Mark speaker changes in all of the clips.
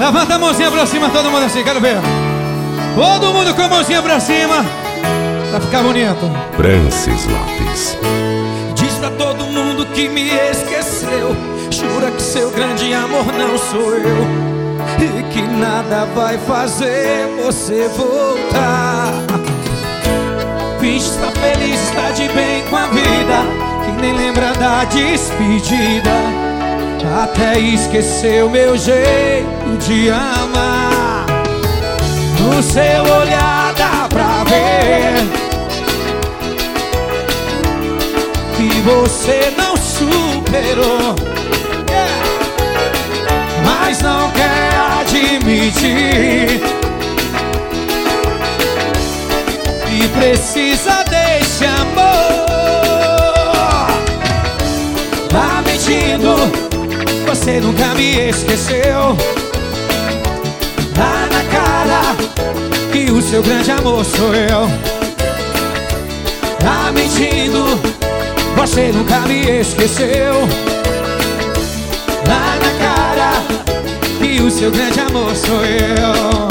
Speaker 1: Levanta a mãozinha pra cima, todo mundo assim, quero ver. Todo mundo com a mãozinha pra cima, pra ficar bonito.
Speaker 2: Francis Lopes.
Speaker 3: Diz pra todo mundo que me esqueceu, jura que seu grande amor não sou eu, e que nada vai fazer você voltar. Finge estar feliz, está de bem com a vida, que nem lembra da despedida, até esqueceu meu jeito de amar. No seu olhar dá pra ver que você não superou, mas não quer admitir e precisa desse amor. Tá mentindo, você nunca me esqueceu. Tá na cara que o seu grande amor sou eu. Tá mentindo, você nunca me esqueceu. Tá na cara que o seu grande amor sou eu.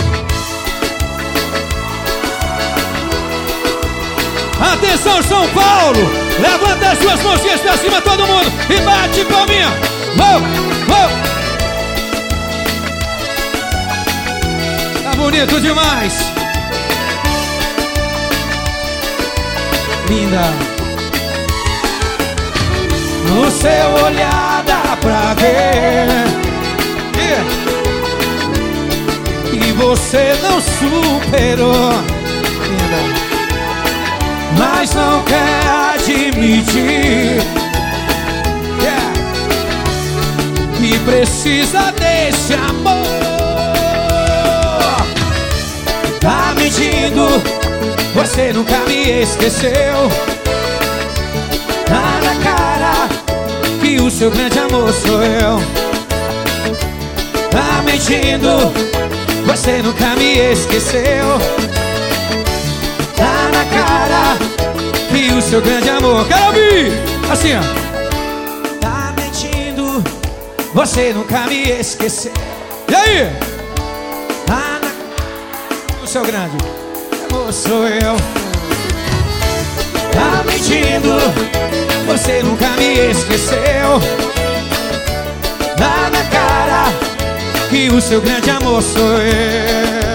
Speaker 1: Atenção, São Paulo! Levanta as suas mãozinhas pra cima, todo mundo, e bate palminha. Vou, vou. Tá bonito demais.
Speaker 3: Linda. No seu olhar dá pra ver que você não superou, linda, mas não quer admitir que precisa desse amor. Tá mentindo, você nunca me esqueceu. Tá na cara que o seu grande amor sou eu. Tá mentindo, você nunca me esqueceu. Tá na cara que o seu grande amor.
Speaker 1: Quero ouvir! Assim, ó.
Speaker 3: Tá mentindo, você nunca me esqueceu.
Speaker 1: E aí?
Speaker 3: Tá na cara que o seu grande amor sou eu. Tá mentindo, você nunca me esqueceu. Tá na cara que o seu grande amor sou eu.